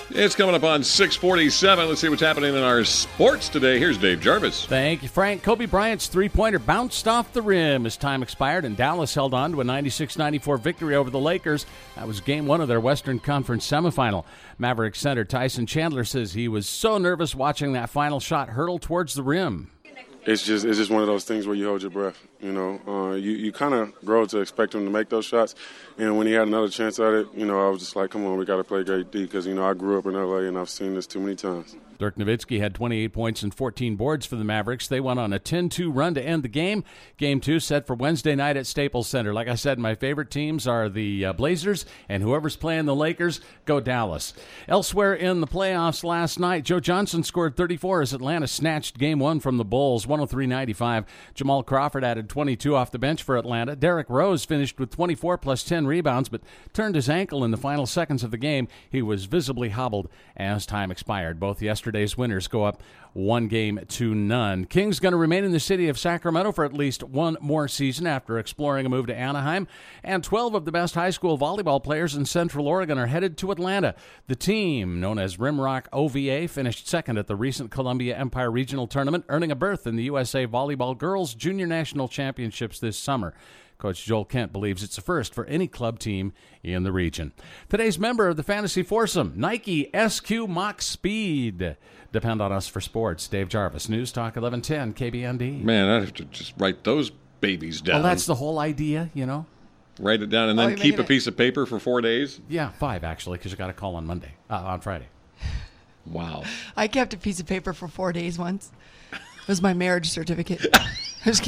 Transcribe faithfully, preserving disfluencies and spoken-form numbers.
It's coming up on six forty-seven. Let's see what's happening in our sports today. Here's Dave Jarvis. Thank you, Frank. Kobe Bryant's three-pointer bounced off the rim as time expired, and Dallas held on to a ninety-six ninety-four victory over the Lakers. That was game one of their Western Conference semifinal. Mavericks center Tyson Chandler says he was so nervous watching that final shot hurtle towards the rim. It's just it's just one of those things where you hold your breath. You know, uh, you, you kind of grow to expect him to make those shots. And when he had another chance at it, you know, I was just like, come on, we got to play great D because, you know, I grew up in L A and I've seen this too many times. Dirk Nowitzki had twenty-eight points and fourteen boards for the Mavericks. They went on a ten two run to end the game. Game two set for Wednesday night at Staples Center. Like I said, my favorite teams are the uh, Blazers, and whoever's playing the Lakers, go Dallas. Elsewhere in the playoffs last night, Joe Johnson scored thirty-four as Atlanta snatched game one from the Bulls, one oh three ninety-five. Jamal Crawford added twenty-two off the bench for Atlanta. Derrick Rose finished with twenty-four plus ten rebounds, but turned his ankle in the final seconds of the game. He was visibly hobbled as time expired. Both yesterday Yesterday's winners go up one game to none. Kings going to remain in the city of Sacramento for at least one more season after exploring a move to Anaheim. And twelve of the best high school volleyball players in Central Oregon are headed to Atlanta. The team, known as Rimrock O V A, finished second at the recent Columbia Empire Regional Tournament, earning a berth in the U S A Volleyball Girls Junior National Championships this summer. Coach Joel Kent believes it's a first for any club team in the region. Today's member of the Fantasy Foursome, Nike S Q Mach Speed. Depend on us for sports. Dave Jarvis, News Talk eleven ten K B N D. Man, I'd have to just write those babies down. Well, that's the whole idea, you know. Write it down and Oh, then you're keep a making it- piece of paper for four days? Yeah, five, actually, because you got a call on Monday, uh, on Friday. Wow. I kept a piece of paper for four days once. It was my marriage certificate.